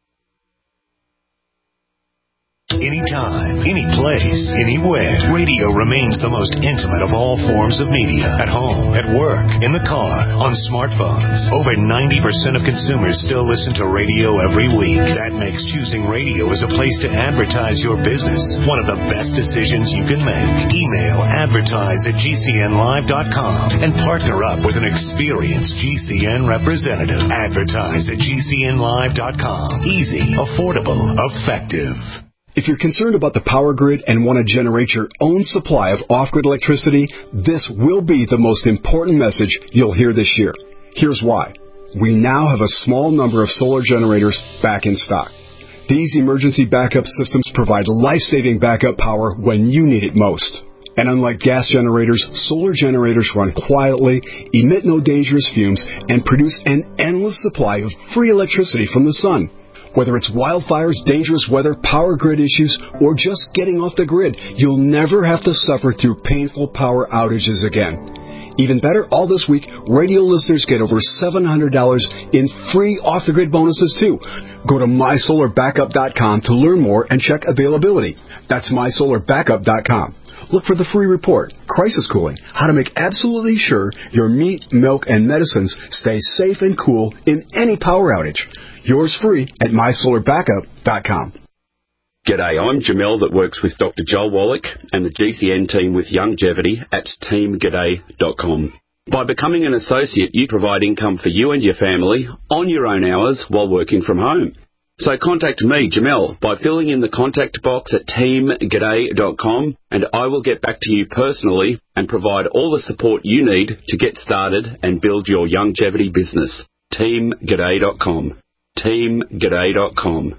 Anytime, any place, anywhere. Radio remains the most intimate of all forms of media. At home, at work, in the car, on smartphones. Over ninety percent of consumers still listen to radio every week. That makes choosing radio as a place to advertise your business one of the best decisions you can make. Email advertise at G C N live dot com and partner up with an experienced G C N representative. Advertise at G C N live dot com. Easy, affordable, effective. If you're concerned about the power grid and want to generate your own supply of off-grid electricity, this will be the most important message you'll hear this year. Here's why. We now have a small number of solar generators back in stock. These emergency backup systems provide life-saving backup power when you need it most. And unlike gas generators, solar generators run quietly, emit no dangerous fumes, and produce an endless supply of free electricity from the sun. Whether it's wildfires, dangerous weather, power grid issues, or just getting off the grid, you'll never have to suffer through painful power outages again. Even better, all this week, radio listeners get over seven hundred dollars in free off-the-grid bonuses, too. Go to my solar backup dot com to learn more and check availability. That's my solar backup dot com. Look for the free report, Crisis Cooling, how to make absolutely sure your meat, milk, and medicines stay safe and cool in any power outage. Yours free at my solar backup dot com. G'day, I'm Jamel that works with Doctor Joel Wallach and the G C N team with Longevity at team g'day dot com. By becoming an associate, you provide income for you and your family on your own hours while working from home. So contact me, Jamel, by filling in the contact box at team g'day dot com, and I will get back to you personally and provide all the support you need to get started and build your longevity business. team g'day dot com. team g'day dot com.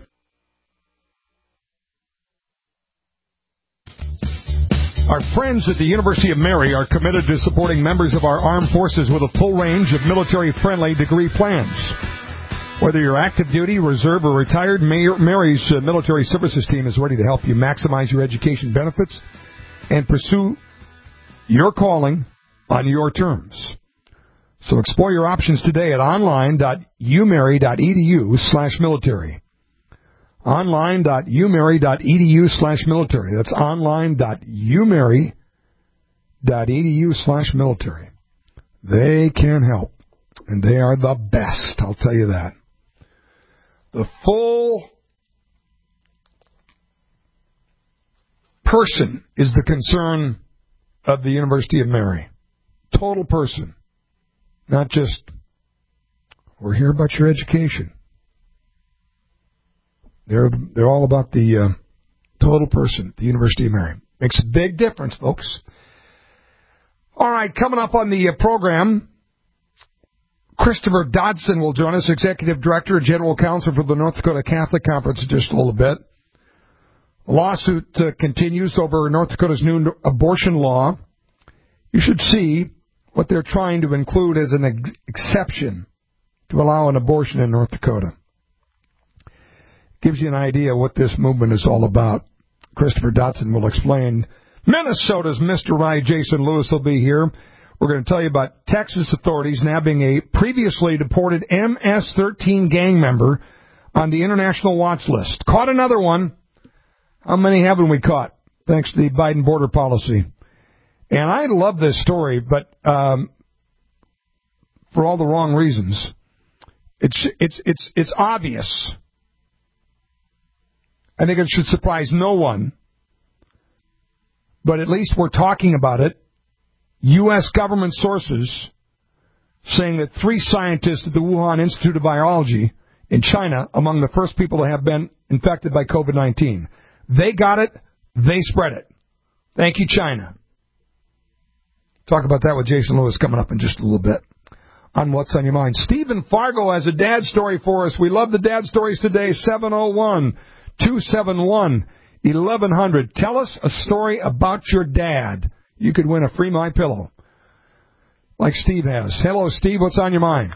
Our friends at the University of Mary are committed to supporting members of our armed forces with a full range of military-friendly degree plans. Whether you're active duty, reserve, or retired, Mary's uh, military services team is ready to help you maximize your education benefits and pursue your calling on your terms. So explore your options today at online dot u mary dot e d u slash military. online dot u mary dot e d u slash military. That's online dot u mary dot e d u slash military. They can help, and they are the best, I'll tell you that. The full person is the concern of the University of Mary. Total person. Not just, we're here about your education. They're they're all about the uh, total person at the University of Mary. Makes a big difference, folks. All right, coming up on the uh, program, Christopher Dodson will join us, Executive Director and General Counsel for the North Dakota Catholic Conference, in just a little bit. A lawsuit uh, continues over North Dakota's new abortion law. You should see what they're trying to include as an ex- exception to allow an abortion in North Dakota. Gives you an idea what this movement is all about. Christopher Dodson will explain Minnesota's Mister Right, Jason Lewis, will be here. We're going to tell you about Texas authorities nabbing a previously deported M S thirteen gang member on the international watch list. Caught another one. How many haven't we caught? Thanks to the Biden border policy. And I love this story, but um, for all the wrong reasons. It's it's it's it's obvious. I think it should surprise no one. But at least we're talking about it. U S government sources saying that three scientists at the Wuhan Institute of Virology in China, among the first people to have been infected by COVID nineteen. They got it. They spread it. Thank you, China. Talk about that with Jason Lewis coming up in just a little bit on What's on Your Mind. Stephen Fargo has a dad story for us. We love the dad stories today. seven oh one, two seven one, eleven hundred. Tell us a story about your dad. You could win a free My Pillow, like Steve has. Hello, Steve. What's on your mind?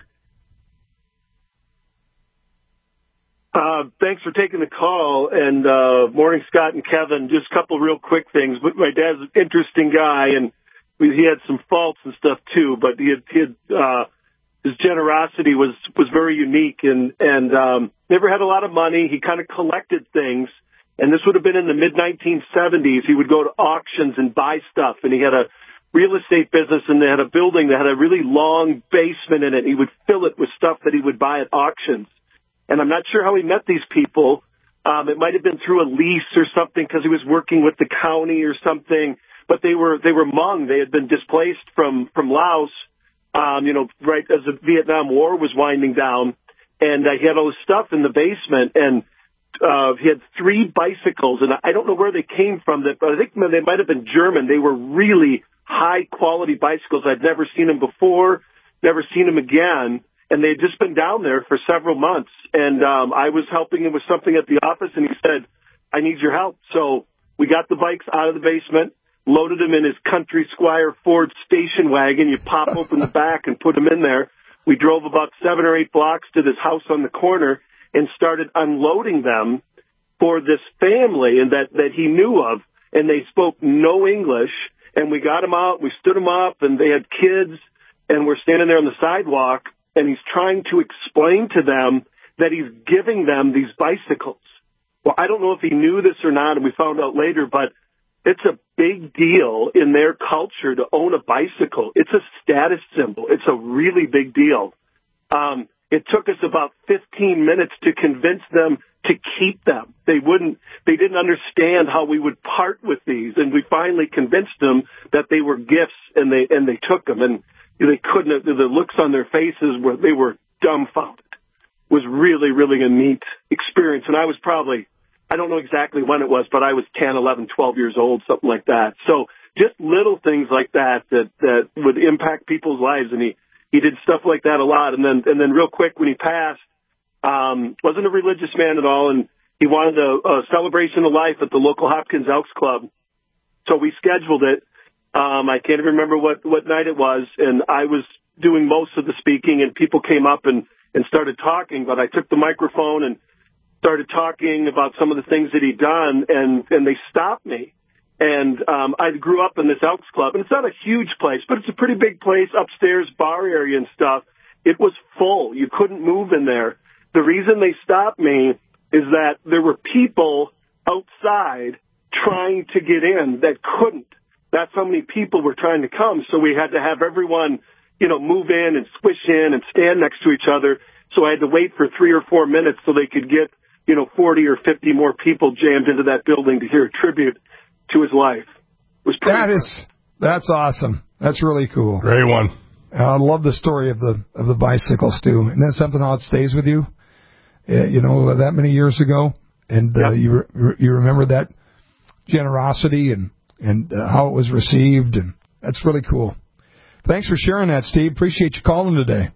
Uh, thanks for taking the call. And uh, morning, Scott and Kevin. Just a couple real quick things. But my dad's an interesting guy, and we, he had some faults and stuff too. But he had, he had uh, his generosity was was very unique, and and um, never had a lot of money. He kind of collected things. And this would have been in the mid nineteen seventies. He would go to auctions and buy stuff. And he had a real estate business, and they had a building that had a really long basement in it. He would fill it with stuff that he would buy at auctions. And I'm not sure how he met these people. Um, it might have been through a lease or something because he was working with the county or something. But they were they were Hmong. They had been displaced from, from Laos, um, you know, right as the Vietnam War was winding down. And uh, he had all his stuff in the basement. And Uh, he had three bicycles, and I don't know where they came from, but I think they might have been German. They were really high-quality bicycles. I'd never seen them before, never seen them again, and they had just been down there for several months. And um, I was helping him with something at the office, and he said, I need your help. So we got the bikes out of the basement, loaded them in his Country Squire Ford station wagon. You pop open the back and put them in there. We drove about seven or eight blocks to this house on the corner and started unloading them for this family and that, that he knew of. And they spoke no English. And we got them out, we stood them up, and they had kids, and we're standing there on the sidewalk, and he's trying to explain to them that he's giving them these bicycles. Well, I don't know if he knew this or not, and we found out later, but it's a big deal in their culture to own a bicycle. It's a status symbol. It's a really big deal. Um, It took us about fifteen minutes to convince them to keep them. They wouldn't, they didn't understand how we would part with these. And we finally convinced them that they were gifts, and they, and they took them. And they couldn't, the looks on their faces were, they were dumbfounded. It was really, really a neat experience. And I was probably, I don't know exactly when it was, but I was ten, eleven, twelve years old, something like that. So just little things like that, that, that would impact people's lives. And he, He did stuff like that a lot. And then, and then real quick, when he passed, um, wasn't a religious man at all. And he wanted a, a celebration of life at the local Hopkins Elks Club. So we scheduled it. Um, I can't even remember what, what night it was. And I was doing most of the speaking, and people came up and, and started talking. But I took the microphone and started talking about some of the things that he'd done, and, and they stopped me. And um, I grew up in this Elks Club, and it's not a huge place, but it's a pretty big place, upstairs, bar area and stuff. It was full. You couldn't move in there. The reason they stopped me is that there were people outside trying to get in that couldn't. That's how many people were trying to come. So we had to have everyone, you know, move in and squish in and stand next to each other. So I had to wait for three or four minutes so they could get, you know, forty or fifty more people jammed into that building to hear a tribute to his life. It was pretty that is, that's awesome. That's really cool. Great one. I love the story of the of the bicycles too. Isn't that something how it stays with you? Uh, you know, that many years ago, and uh, yep. you re- you remember that generosity and and uh, how it was received, and that's really cool. Thanks for sharing that, Steve. Appreciate you calling today.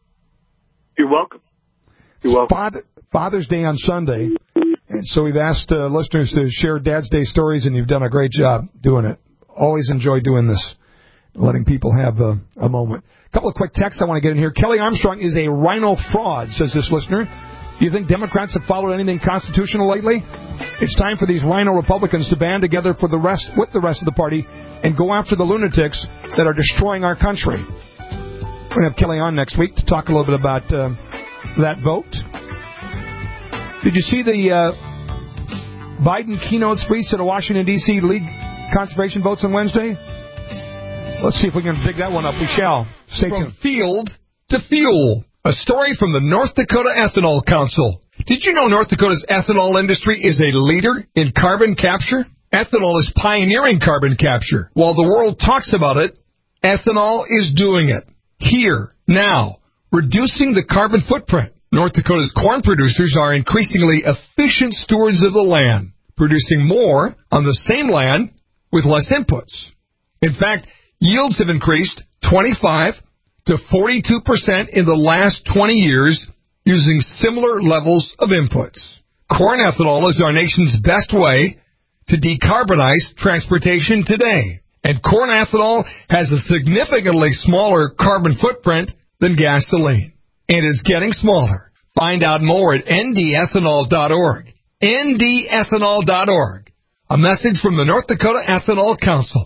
You're welcome. You're welcome. Father, Father's Day on Sunday. And so we've asked uh, listeners to share Dad's Day stories, and you've done a great job doing it. Always enjoy doing this, letting people have a, a moment. A couple of quick texts I want to get in here. Kelly Armstrong is a rhino fraud, says this listener. Do you think Democrats have followed anything constitutional lately? It's time for these rhino Republicans to band together for the rest with the rest of the party and go after the lunatics that are destroying our country. We're going to have Kelly on next week to talk a little bit about uh, that vote. Did you see the uh, Biden keynote speech at a Washington, D C lead conservation votes on Wednesday? Let's see if we can dig that one up. We shall. Stay tuned. From field to fuel. A story from the North Dakota Ethanol Council. Did you know North Dakota's ethanol industry is a leader in carbon capture? Ethanol is pioneering carbon capture. While the world talks about it, ethanol is doing it. Here, now, reducing the carbon footprint. North Dakota's corn producers are increasingly efficient stewards of the land, producing more on the same land with less inputs. In fact, yields have increased twenty-five to forty-two percent in the last twenty years using similar levels of inputs. Corn ethanol is our nation's best way to decarbonize transportation today. And corn ethanol has a significantly smaller carbon footprint than gasoline. And is getting smaller. Find out more at N D ethanol dot org. N D ethanol dot org. A message from the North Dakota Ethanol Council.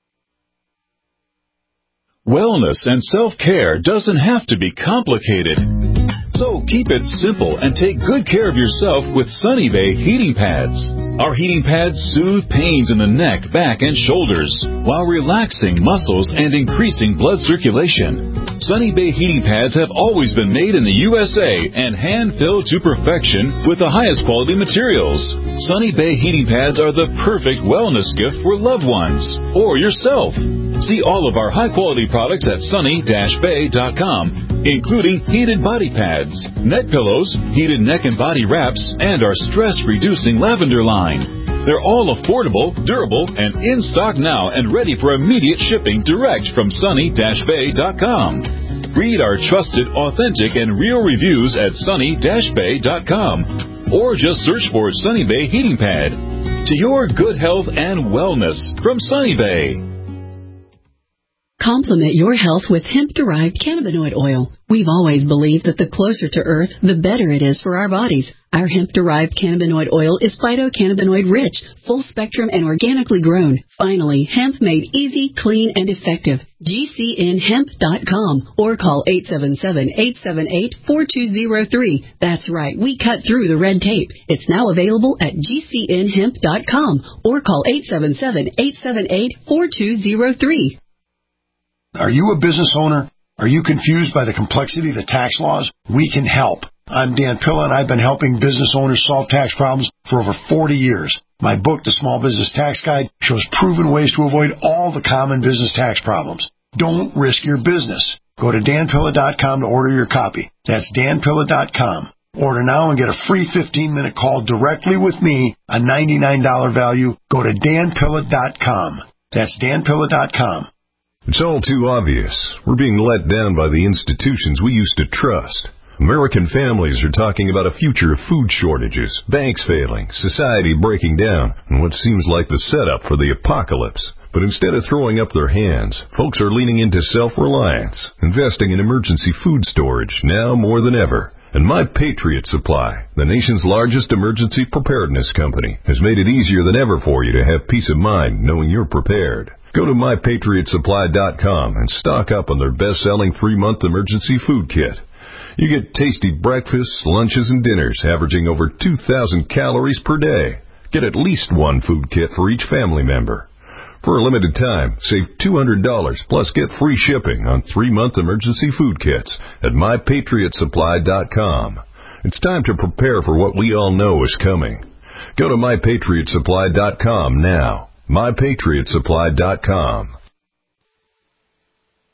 Wellness and self-care doesn't have to be complicated. So keep it simple and take good care of yourself with Sunny Bay heating pads. Our heating pads soothe pains in the neck, back, and shoulders while relaxing muscles and increasing blood circulation. Sunny Bay heating pads have always been made in the U S A and hand-filled to perfection with the highest quality materials. Sunny Bay heating pads are the perfect wellness gift for loved ones or yourself. See all of our high-quality products at sunny dash bay dot com, including heated body pads, neck pillows, heated neck and body wraps, and our stress-reducing lavender line. They're all affordable, durable, and in stock now and ready for immediate shipping direct from sunny dash bay dot com. Read our trusted, authentic, and real reviews at sunny dash bay dot com or just search for Sunny Bay Heating Pad. To your good health and wellness from Sunny Bay. Complement your health with hemp-derived cannabinoid oil. We've always believed that the closer to Earth, the better it is for our bodies. Our hemp-derived cannabinoid oil is phytocannabinoid-rich, full-spectrum, and organically grown. Finally, hemp made easy, clean, and effective. G C N hemp dot com or call eight seven seven, eight seven eight, four two zero three. That's right, we cut through the red tape. It's now available at G C N hemp dot com or call eight seven seven, eight seven eight, four two zero three. Are you a business owner? Are you confused by the complexity of the tax laws? We can help. I'm Dan Pilla, and I've been helping business owners solve tax problems for over forty years. My book, The Small Business Tax Guide, shows proven ways to avoid all the common business tax problems. Don't risk your business. Go to Dan Pilla dot com to order your copy. That's Dan Pilla dot com. Order now and get a free fifteen-minute call directly with me, a ninety-nine dollars value. Go to Dan Pilla dot com. That's Dan Pilla dot com. It's all too obvious. We're being let down by the institutions we used to trust. American families are talking about a future of food shortages, banks failing, society breaking down, and what seems like the setup for the apocalypse. But instead of throwing up their hands, folks are leaning into self-reliance, investing in emergency food storage now more than ever. And My Patriot Supply, the nation's largest emergency preparedness company, has made it easier than ever for you to have peace of mind knowing you're prepared. Go to my patriot supply dot com and stock up on their best-selling three-month emergency food kit. You get tasty breakfasts, lunches, and dinners averaging over two thousand calories per day. Get at least one food kit for each family member. For a limited time, save two hundred dollars plus get free shipping on three-month emergency food kits at my patriot supply dot com. It's time to prepare for what we all know is coming. Go to my patriot supply dot com now. my patriot supply dot com.